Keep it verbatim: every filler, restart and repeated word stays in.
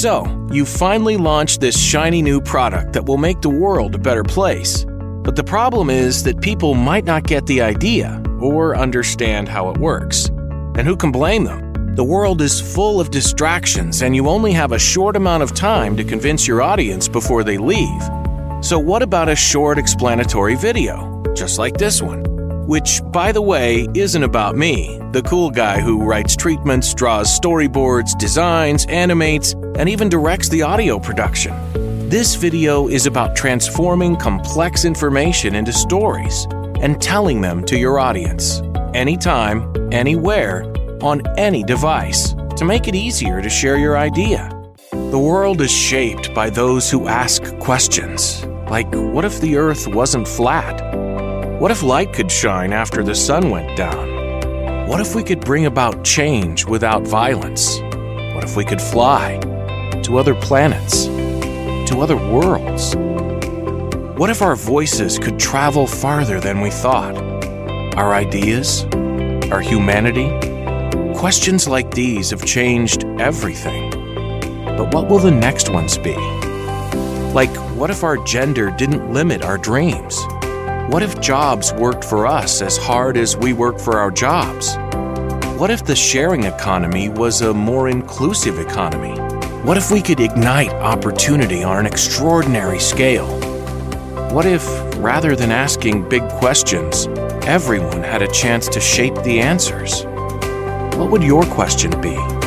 So, you finally launched this shiny new product that will make the world a better place. But the problem is that people might not get the idea or understand how it works. And who can blame them? The world is full of distractions, and you only have a short amount of time to convince your audience before they leave. So what about a short explanatory video, just like this one? Which, by the way, isn't about me, the cool guy who writes treatments, draws storyboards, designs, animates, and even directs the audio production. This video is about transforming complex information into stories and telling them to your audience, anytime, anywhere, on any device, to make it easier to share your idea. The world is shaped by those who ask questions, like what if the Earth wasn't flat? What if light could shine after the sun went down? What if we could bring about change without violence? What if we could fly to other planets, to other worlds? What if our voices could travel farther than we thought? Our ideas? Our humanity? Questions like these have changed everything. But what will the next ones be? Like, what if our gender didn't limit our dreams? What if jobs worked for us as hard as we work for our jobs? What if the sharing economy was a more inclusive economy? What if we could ignite opportunity on an extraordinary scale? What if, rather than asking big questions, everyone had a chance to shape the answers? What would your question be?